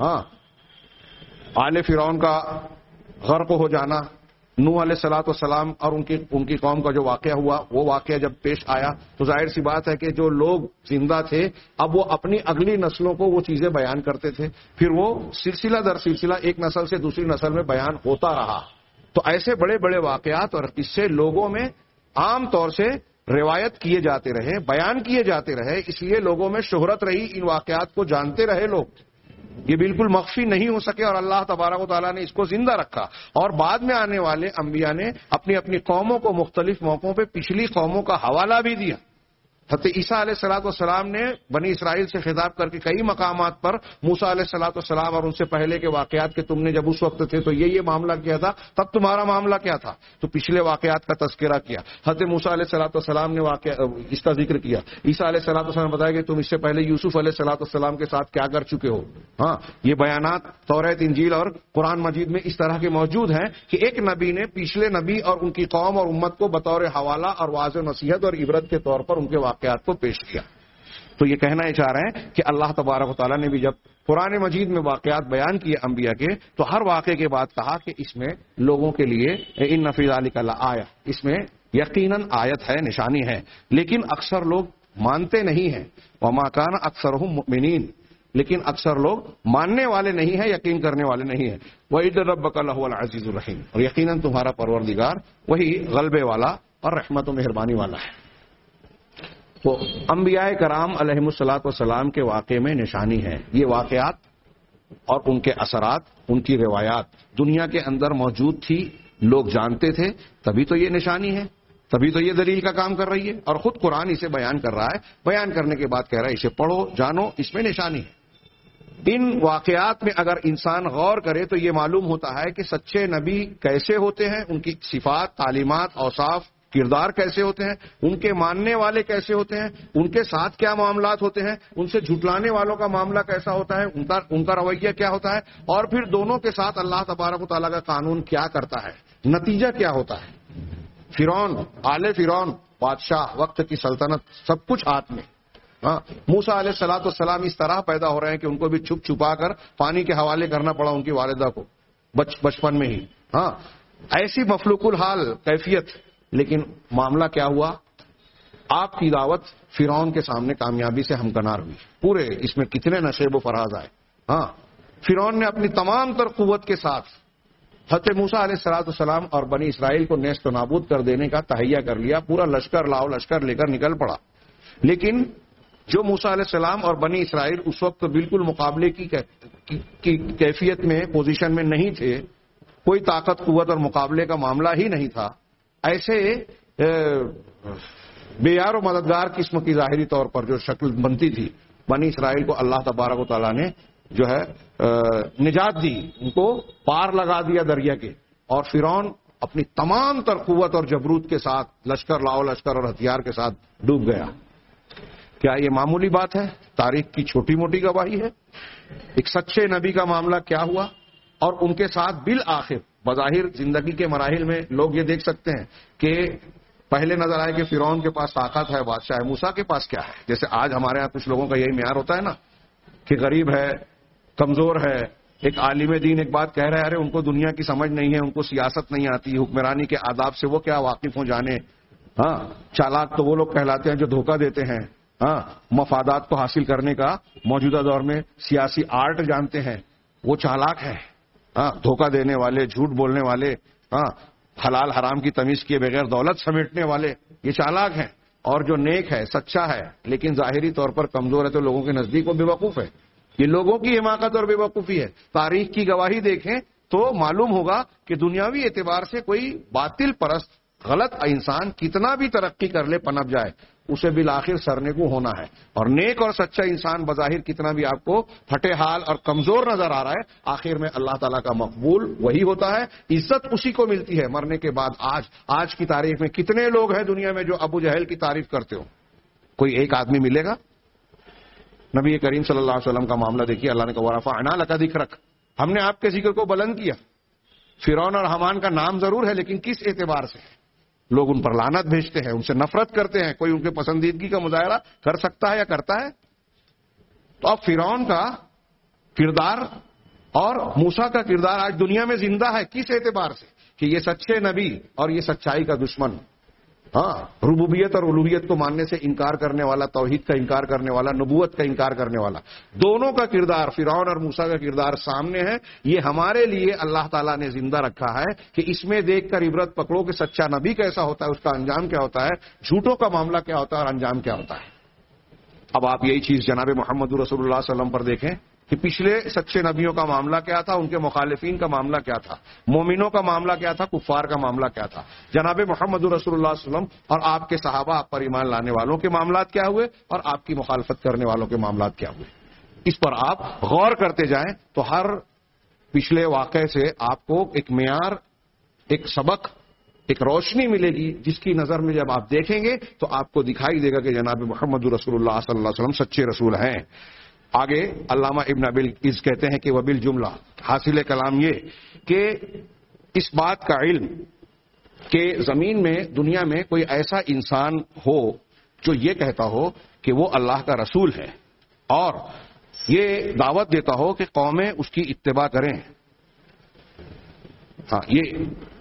S1: آل فرعون کا غرق ہو جانا, نوح علیہ الصلوۃ والسلام اور ان کی قوم کا جو واقعہ ہوا وہ واقعہ جب پیش آیا تو ظاہر سی بات ہے کہ جو لوگ زندہ تھے اب وہ اپنی اگلی نسلوں کو وہ چیزیں بیان کرتے تھے. پھر وہ سلسلہ در سلسلہ ایک نسل سے دوسری نسل میں بیان ہوتا رہا. تو ایسے بڑے بڑے واقعات اور قصے لوگوں میں عام طور سے روایت کیے جاتے رہے, بیان کیے جاتے رہے, اس لیے لوگوں میں شہرت رہی, ان واقعات کو جانتے رہے لوگ. یہ بالکل مخفی نہیں ہو سکے اور اللہ تبارک و تعالیٰ نے اس کو زندہ رکھا. اور بعد میں آنے والے انبیاء نے اپنی اپنی قوموں کو مختلف موقعوں پہ پچھلی قوموں کا حوالہ بھی دیا. حضرت عیسیٰ علیہ الصلوۃ والسلام نے بنی اسرائیل سے خطاب کر کے کئی مقامات پر موسیٰ علیہ الصلوۃ والسلام اور ان سے پہلے کے واقعات کہ تم نے جب اس وقت تھے تو یہ معاملہ کیا تھا, تب تمہارا معاملہ کیا تھا, تو پچھلے واقعات کا تذکرہ کیا. حضرت موسیٰ علیہ الصلوۃ والسلام نے اس کا ذکر کیا. عیسیٰ علیہ الصلوۃ والسلام نے بتایا کہ تم اس سے پہلے یوسف علیہ الصلوۃ والسلام کے ساتھ کیا کر چکے ہو. یہ بیانات توریت, انجیل اور قرآن مجید میں اس طرح کے موجود ہیں کہ ایک نبی نے پچھلے نبی اور ان کی قوم اور امت کو بطور حوالہ اور واضح نصیحت اور عبرت کے طور پر ان کے واقعات کو پیش کیا. تو یہ کہنا یہ چاہ رہے ہیں کہ اللہ تبارک و تعالیٰ نے بھی جب قرآن مجید میں واقعات بیان کیے انبیاء کے تو ہر واقعے کے بعد کہا کہ اس میں لوگوں کے لیے ان فی ذلک لآیہ, اس میں یقیناً آیت ہے, نشانی ہے. لیکن اکثر لوگ مانتے نہیں ہیں. وما کان اکثرهم مؤمنین, لیکن اکثر لوگ ماننے والے نہیں ہیں, یقین کرنے والے نہیں ہیں. وَإِنَّ رَبَّكَ لَهُوَ الْعَزِيزُ الرَّحِيمُ, اور یقیناً تمہارا پروردگار وہی غلبے والا اور رحمت و مہربانی والا ہے. تو انبیاء کرام علیہ الصلوۃ والسلام کے واقعے میں نشانی ہے. یہ واقعات اور ان کے اثرات, ان کی روایات دنیا کے اندر موجود تھی, لوگ جانتے تھے, تبھی تو یہ نشانی ہے, تبھی تو یہ دلیل کا کام کر رہی ہے. اور خود قرآن اسے بیان کر رہا ہے, بیان کرنے کے بعد کہہ رہا ہے اسے پڑھو, جانو, اس میں نشانی ہے. ان واقعات میں اگر انسان غور کرے تو یہ معلوم ہوتا ہے کہ سچے نبی کیسے ہوتے ہیں, ان کی صفات, تعلیمات, اوصاف, کردار کیسے ہوتے ہیں, ان کے ماننے والے کیسے ہوتے ہیں, ان کے ساتھ کیا معاملات ہوتے ہیں, ان سے جھٹلانے والوں کا معاملہ کیسا ہوتا ہے, ان کا رویہ کیا ہوتا ہے, اور پھر دونوں کے ساتھ اللہ تبارک و تعالیٰ کا قانون کیا کرتا ہے, نتیجہ کیا ہوتا ہے. فرعون, آل فرعون, بادشاہ, وقت کی سلطنت, سب کچھ ہاتھ میں. موسیٰ علیہ الصلوۃ والسلام اس طرح پیدا ہو رہے ہیں کہ ان کو بھی چھپ چھپا کر پانی کے حوالے کرنا پڑا ان کی والدہ کو بچپن میں ہی. ایسی مخلوق الحال کیفیت, لیکن معاملہ کیا ہوا, آپ کی دعوت فرعون کے سامنے کامیابی سے ہمکنار ہوئی. پورے اس میں کتنے نشیب و فراز آئے. فرعون نے اپنی تمام تر قوت کے ساتھ حضرت موسیٰ علیہ الصلوۃ والسلام اور بنی اسرائیل کو نیست و نابود کر دینے کا تہیہ کر لیا. پورا لشکر لاؤ لشکر لے کر نکل پڑا. لیکن جو موسیٰ علیہ السلام اور بنی اسرائیل اس وقت بالکل مقابلے کی کیفیت میں, پوزیشن میں نہیں تھے, کوئی طاقت قوت اور مقابلے کا معاملہ ہی نہیں تھا, ایسے بے یار و مددگار قسم کی ظاہری طور پر جو شکل بنتی تھی, بنی اسرائیل کو اللہ تبارک و تعالیٰ نے جو ہے نجات دی, ان کو پار لگا دیا دریا کے, اور فرعون اپنی تمام تر قوت اور جبروت کے ساتھ لشکر لاؤ لشکر اور ہتھیار کے ساتھ ڈوب گیا. کیا یہ معمولی بات ہے؟ تاریخ کی چھوٹی موٹی گواہی ہے. ایک سچے نبی کا معاملہ کیا ہوا اور ان کے ساتھ بالآخر بظاہر زندگی کے مراحل میں لوگ یہ دیکھ سکتے ہیں کہ پہلے نظر آئے کہ فرعون کے پاس طاقت ہے، بادشاہ ہے، موسیٰ کے پاس کیا ہے. جیسے آج ہمارے ہاں کچھ لوگوں کا یہی معیار ہوتا ہے نا کہ غریب ہے، کمزور ہے. ایک عالم دین ایک بات کہہ رہے ہیں، ارے ان کو دنیا کی سمجھ نہیں ہے، ان کو سیاست نہیں آتی، حکمرانی کے آداب سے وہ کیا واقف ہوں جانے. ہاں، چالاک تو وہ لوگ کہلاتے ہیں جو دھوکہ دیتے ہیں. ہاں، مفادات کو حاصل کرنے کا موجودہ دور میں سیاسی آرٹ جانتے ہیں، وہ چالاک ہے. ہاں، دھوکہ دینے والے، جھوٹ بولنے والے، ہاں، حلال حرام کی تمیز کیے بغیر دولت سمیٹنے والے، یہ چالاک ہیں. اور جو نیک ہے، سچا ہے، لیکن ظاہری طور پر کمزور ہے تو لوگوں کے نزدیک وہ بے وقوف ہے. یہ لوگوں کی حماقت اور بے وقوفی ہے. تاریخ کی گواہی دیکھیں تو معلوم ہوگا کہ دنیاوی اعتبار سے کوئی باطل پرست غلط انسان کتنا بھی ترقی کر لے، پنپ جائے، اسے بالآخر سرنے کو ہونا ہے. اور نیک اور سچا انسان بظاہر کتنا بھی آپ کو پھٹے حال اور کمزور نظر آ رہا ہے، آخر میں اللہ تعالیٰ کا مقبول وہی ہوتا ہے. عزت اسی کو ملتی ہے مرنے کے بعد. آج کی تاریخ میں کتنے لوگ ہیں دنیا میں جو ابو جہل کی تعریف کرتے ہو؟ کوئی ایک آدمی ملے گا؟ نبی کریم صلی اللہ علیہ وسلم کا معاملہ دیکھیے. اللہ نے کہا ورفعنا لک ذکرک، ہم نے آپ کے ذکر کو بلند کیا. فرعون اور حامان کا نام ضرور ہے، لیکن کس اعتبار سے؟ لوگ ان پر لعنت بھیجتے ہیں، ان سے نفرت کرتے ہیں. کوئی ان کے پسندیدگی کا مظاہرہ کر سکتا ہے یا کرتا ہے؟ تو اب فرعون کا کردار اور موسیٰ کا کردار آج دنیا میں زندہ ہے. کس اعتبار سے؟ کہ یہ سچے نبی اور یہ سچائی کا دشمن. ہاں، ربوبیت اور الوہیت کو ماننے سے انکار کرنے والا، توحید کا انکار کرنے والا، نبوت کا انکار کرنے والا، دونوں کا کردار، فرعون اور موسیٰ کا کردار سامنے ہے. یہ ہمارے لیے اللہ تعالیٰ نے زندہ رکھا ہے کہ اس میں دیکھ کر عبرت پکڑو کہ سچا نبی کیسا ہوتا ہے، اس کا انجام کیا ہوتا ہے، جھوٹوں کا معاملہ کیا ہوتا ہے اور انجام کیا ہوتا ہے. اب آپ یہی چیز جناب محمد رسول اللہ صلی اللہ علیہ وسلم پر دیکھیں کہ پچھلے سچے نبیوں کا معاملہ کیا تھا، ان کے مخالفین کا معاملہ کیا تھا، مومنوں کا معاملہ کیا تھا، کفار کا معاملہ کیا تھا. جناب محمد رسول اللہ صلی اللہ علیہ وسلم اور آپ کے صحابہ، آپ پر ایمان لانے والوں کے معاملات کیا ہوئے اور آپ کی مخالفت کرنے والوں کے معاملات کیا ہوئے. اس پر آپ غور کرتے جائیں تو ہر پچھلے واقعے سے آپ کو ایک معیار، ایک سبق، ایک روشنی ملے گی جس کی نظر میں جب آپ دیکھیں گے تو آپ کو دکھائی دے گا کہ جناب محمد رسول اللہ صلی اللہ علیہ وسلم سچے رسول ہیں. آگے علامہ ابن ابی العز کہتے ہیں کہ وبال جملہ، حاصل کلام یہ کہ اس بات کا علم کہ زمین میں، دنیا میں کوئی ایسا انسان ہو جو یہ کہتا ہو کہ وہ اللہ کا رسول ہے اور یہ دعوت دیتا ہو کہ قومیں اس کی اتباع کریں. ہاں، یہ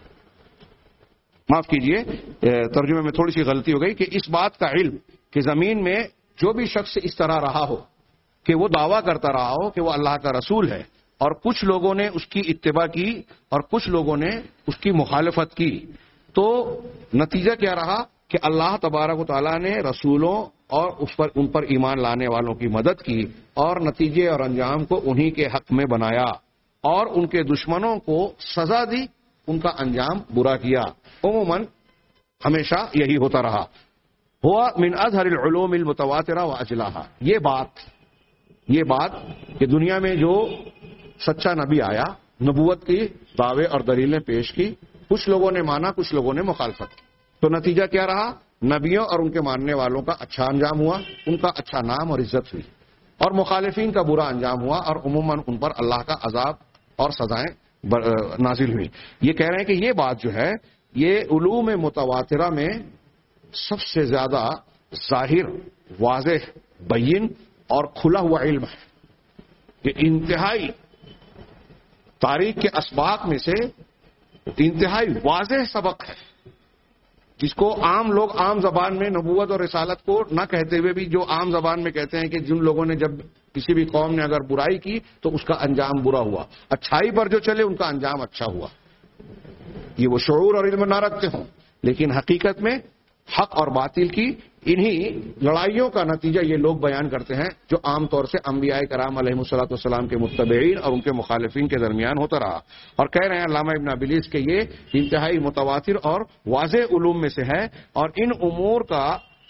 S1: معاف کیجئے ترجمے میں تھوڑی سی غلطی ہو گئی کہ اس بات کا علم کہ زمین میں جو بھی شخص اس طرح رہا ہو کہ وہ دعویٰ کرتا رہا ہو کہ وہ اللہ کا رسول ہے اور کچھ لوگوں نے اس کی اتباع کی اور کچھ لوگوں نے اس کی مخالفت کی، تو نتیجہ کیا رہا کہ اللہ تبارک و تعالیٰ نے رسولوں اور ان پر ایمان لانے والوں کی مدد کی اور نتیجے اور انجام کو انہی کے حق میں بنایا اور ان کے دشمنوں کو سزا دی، ان کا انجام برا کیا. عموماً ہمیشہ یہی ہوتا رہا. ہوا من اظہر العلوم المتواترہ واجلاھا. یہ بات کہ دنیا میں جو سچا نبی آیا، نبوت کی دعوے اور دلیلیں پیش کی، کچھ لوگوں نے مانا، کچھ لوگوں نے مخالفت کی. تو نتیجہ کیا رہا؟ نبیوں اور ان کے ماننے والوں کا اچھا انجام ہوا، ان کا اچھا نام اور عزت ہوئی، اور مخالفین کا برا انجام ہوا اور عموماً ان پر اللہ کا عذاب اور سزائیں نازل ہوئی. یہ کہہ رہے ہیں کہ یہ بات جو ہے یہ علوم متواترہ میں سب سے زیادہ ظاہر، واضح، بین اور کھلا ہوا علم ہے. یہ انتہائی تاریخ کے اسباق میں سے انتہائی واضح سبق ہے جس کو عام لوگ عام زبان میں نبوت اور رسالت کو نہ کہتے ہوئے بھی جو عام زبان میں کہتے ہیں کہ جن لوگوں نے جب کسی بھی قوم نے اگر برائی کی تو اس کا انجام برا ہوا، اچھائی پر جو چلے ان کا انجام اچھا ہوا. یہ وہ شعور اور علم نہ رکھتے ہوں، لیکن حقیقت میں حق اور باطل کی انہی لڑائیوں کا نتیجہ یہ لوگ بیان کرتے ہیں جو عام طور سے انبیاء کرام علیہ الصلوۃ والسلام کے متبعین اور ان کے مخالفین کے درمیان ہوتا رہا. اور کہہ رہے ہیں علامہ ابن ابی العز کہ یہ انتہائی متواتر اور واضح علوم میں سے ہے، اور ان امور کا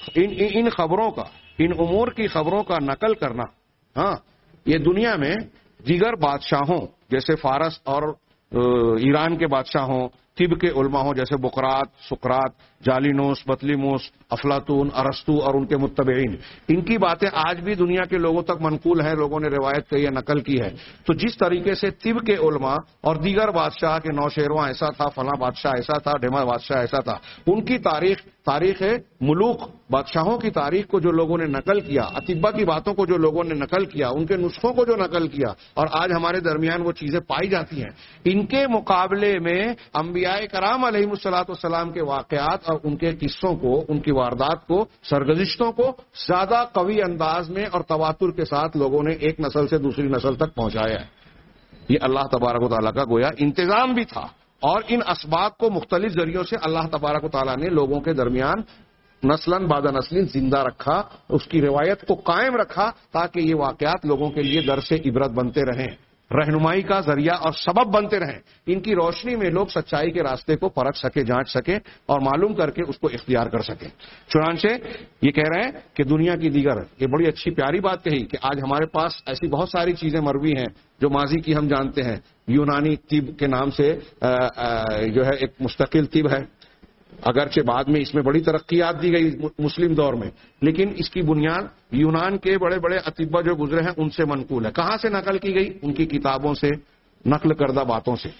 S1: ان امور کی خبروں کا نقل کرنا، ہاں، یہ دنیا میں دیگر بادشاہوں جیسے فارس اور ایران کے بادشاہوں طب کے علماء ہوں جیسے بقرات، سقراط، جالینوس، بطلیموس، افلاطون، ارسطو اور ان کے متبعین، ان کی باتیں آج بھی دنیا کے لوگوں تک منقول ہیں، لوگوں نے روایت کی ہے، نقل کی ہے. تو جس طریقے سے طب کے علماء اور دیگر بادشاہ کے نوشیرواں ایسا تھا، فلاں بادشاہ ایسا تھا، ڈھیما بادشاہ ایسا تھا، ان کی تاریخ ملوک، بادشاہوں کی تاریخ کو جو لوگوں نے نقل کیا، اطباء کی باتوں کو جو لوگوں نے نقل کیا، ان کے نسخوں کو جو نقل کیا، اور آج ہمارے درمیان وہ چیزیں پائی جاتی ہیں، ان کے مقابلے میں انبیاء کرام علیہ الصلوۃ والسلام کے واقعات اور ان کے قصوں کو، ان کی واردات کو، سرگزشتوں کو زیادہ قوی انداز میں اور تواتر کے ساتھ لوگوں نے ایک نسل سے دوسری نسل تک پہنچایا ہے. یہ اللہ تبارک و تعالیٰ کا گویا انتظام بھی تھا، اور ان اسباب کو مختلف ذریعوں سے اللہ تبارک و تعالیٰ نے لوگوں کے درمیان نسلاً بعد نسل زندہ رکھا، اس کی روایت کو قائم رکھا، تاکہ یہ واقعات لوگوں کے لیے درس عبرت بنتے رہیں، رہنمائی کا ذریعہ اور سبب بنتے رہیں. ان کی روشنی میں لوگ سچائی کے راستے کو پرکھ سکے، جانچ سکے اور معلوم کر کے اس کو اختیار کر سکے. چنانچہ یہ کہہ رہے ہیں کہ دنیا کی دیگر، یہ بڑی اچھی پیاری بات کہی کہ آج ہمارے پاس ایسی بہت ساری چیزیں مروی ہیں جو ماضی کی ہم جانتے ہیں. یونانی طب کے نام سے جو ہے ایک مستقل طب ہے، اگرچہ بعد میں اس میں بڑی ترقیات دی گئی مسلم دور میں، لیکن اس کی بنیاد یونان کے بڑے بڑے اطباء جو گزرے ہیں ان سے منقول ہے. کہاں سے نقل کی گئی؟ ان کی کتابوں سے، نقل کردہ باتوں سے.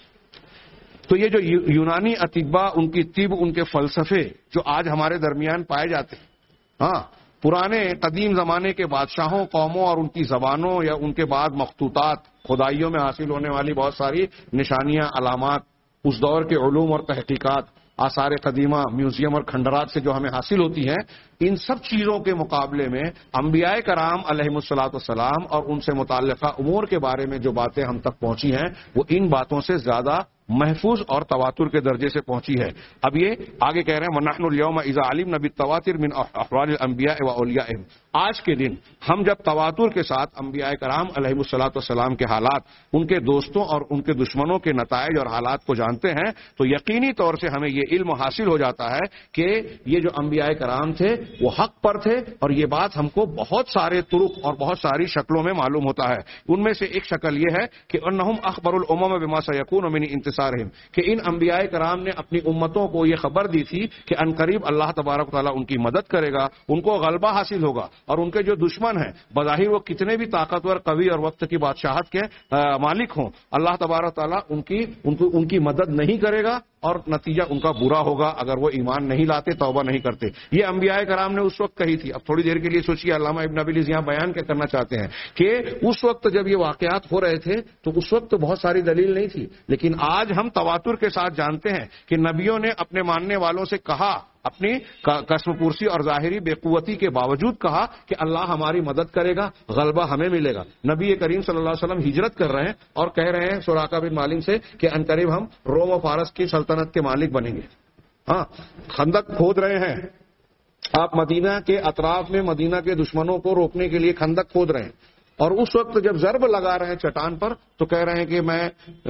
S1: تو یہ جو یونانی اطباء، ان کی طب، ان کے فلسفے جو آج ہمارے درمیان پائے جاتے ہیں، ہاں، پرانے قدیم زمانے کے بادشاہوں، قوموں اور ان کی زبانوں یا ان کے بعد مخطوطات، کھدائیوں میں حاصل ہونے والی بہت ساری نشانیاں، علامات، اس دور کے علوم اور تحقیقات، آثار قدیمہ، میوزیم اور کھنڈرات سے جو ہمیں حاصل ہوتی ہیں، ان سب چیزوں کے مقابلے میں انبیاء کرام علیہم الصلوۃ والسلام اور ان سے متعلقہ امور کے بارے میں جو باتیں ہم تک پہنچی ہیں وہ ان باتوں سے زیادہ محفوظ اور تواتر کے درجے سے پہنچی ہے. اب یہ آگے کہہ رہے ہیں وَنَحْنُ الْيَوْمَ إِذَا عَلِمْنَا بِالتَّوَاتِرِ مِنْ أَحْوَالِ الْأَنْبِيَاءِ وَأَوْلِيَائِهِمْ. آج کے دن ہم جب تواتر کے ساتھ انبیاء کرام علیہم الصلوۃ والسلام کے حالات، ان کے دوستوں اور ان کے دشمنوں کے نتائج اور حالات کو جانتے ہیں تو یقینی طور سے ہمیں یہ علم حاصل ہو جاتا ہے کہ یہ جو انبیاء کرام تھے وہ حق پر تھے، اور یہ بات ہم کو بہت سارے طرق اور بہت ساری شکلوں میں معلوم ہوتا ہے. ان میں سے ایک شکل یہ ہے کہ انہم اخبر الامم بما سیکون من انتصارہم، کہ ان انبیاء کرام نے اپنی امتوں کو یہ خبر دی تھی کہ عنقریب اللہ تبارک و تعالیٰ ان کی مدد کرے گا، ان کو غلبہ حاصل ہوگا، اور ان کے جو دشمن ہیں بظاہر وہ کتنے بھی طاقتور، قوی اور وقت کی بادشاہت کے مالک ہوں، اللہ تبارک و تعالیٰ ان کی مدد نہیں کرے گا، اور نتیجہ ان کا برا ہوگا اگر وہ ایمان نہیں لاتے، توبہ نہیں کرتے. یہ انبیاء کرام نے اس وقت کہی تھی. اب تھوڑی دیر کے لیے سوچیے، علامہ ابن ابی العز یہاں بیان کیا کرنا چاہتے ہیں کہ اس وقت جب یہ واقعات ہو رہے تھے تو اس وقت تو بہت ساری دلیل نہیں تھی، لیکن آج ہم تواتر کے ساتھ جانتے ہیں کہ نبیوں نے اپنے ماننے والوں سے کہا، اپنی قسم پرسی اور ظاہری بے قوتی کے باوجود کہا کہ اللہ ہماری مدد کرے گا، غلبہ ہمیں ملے گا. نبی کریم صلی اللہ علیہ وسلم ہجرت کر رہے ہیں اور کہہ رہے ہیں سراقہ بن مالک سے کہ عنقریب ہم روم و فارس کی سلطنت کے مالک بنیں گے. ہاں، خندق کھود رہے ہیں آپ، مدینہ کے اطراف میں مدینہ کے دشمنوں کو روکنے کے لیے خندق کھود رہے ہیں، اور اس وقت جب ضرب لگا رہے ہیں چٹان پر تو کہہ رہے ہیں کہ میں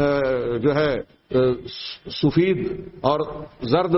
S1: جو ہے سفید اور زرد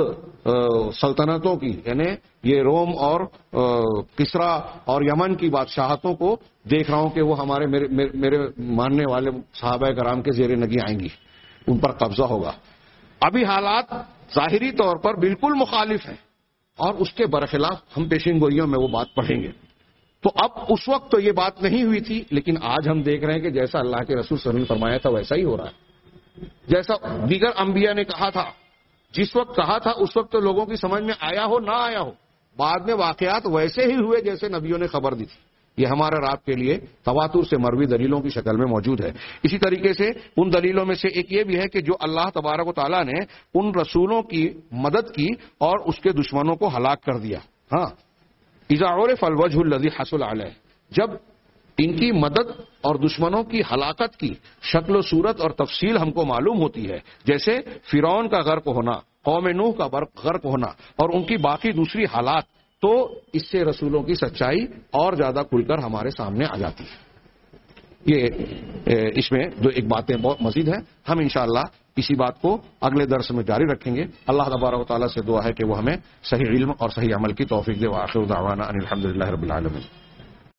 S1: سلطنتوں کی، یعنی یہ روم اور کسرا اور یمن کی بادشاہتوں کو دیکھ رہا ہوں کہ وہ ہمارے میرے ماننے والے صحابہ کرام کے زیر نگی آئیں گی، ان پر قبضہ ہوگا. ابھی حالات ظاہری طور پر بالکل مخالف ہیں، اور اس کے برخلاف ہم پیشین گوئیوں میں وہ بات پڑھیں گے. تو اب اس وقت تو یہ بات نہیں ہوئی تھی، لیکن آج ہم دیکھ رہے ہیں کہ جیسا اللہ کے رسول صلی اللہ علیہ وسلم نے فرمایا تھا ویسا ہی ہو رہا ہے. جیسا دیگر انبیاء نے کہا تھا، جس وقت کہا تھا اس وقت تو لوگوں کی سمجھ میں آیا ہو نہ آیا ہو، بعد میں واقعات ویسے ہی ہوئے جیسے نبیوں نے خبر دی تھی. یہ ہمارے رات کے لیے تواتر سے مروی دلیلوں کی شکل میں موجود ہے. اسی طریقے سے ان دلیلوں میں سے ایک یہ بھی ہے کہ جو اللہ تبارک و تعالیٰ نے ان رسولوں کی مدد کی اور اس کے دشمنوں کو ہلاک کر دیا. ہاں، اذا عرف الوجه الذي حصل علیہ، جب ان کی مدد اور دشمنوں کی ہلاکت کی شکل و صورت اور تفصیل ہم کو معلوم ہوتی ہے، جیسے فرعون کا غرق ہونا، قوم نوح کا غرق ہونا اور ان کی باقی دوسری حالات، تو اس سے رسولوں کی سچائی اور زیادہ کھل کر ہمارے سامنے آ جاتی ہے. یہ اس میں جو ایک باتیں بہت مزید ہیں، ہم انشاءاللہ اسی بات کو اگلے درس میں جاری رکھیں گے. اللہ تبارک و تعالیٰ سے دعا ہے کہ وہ ہمیں صحیح علم اور صحیح عمل کی توفیق دے. وآخر دعوانا ان الحمد للہ رب العالمین.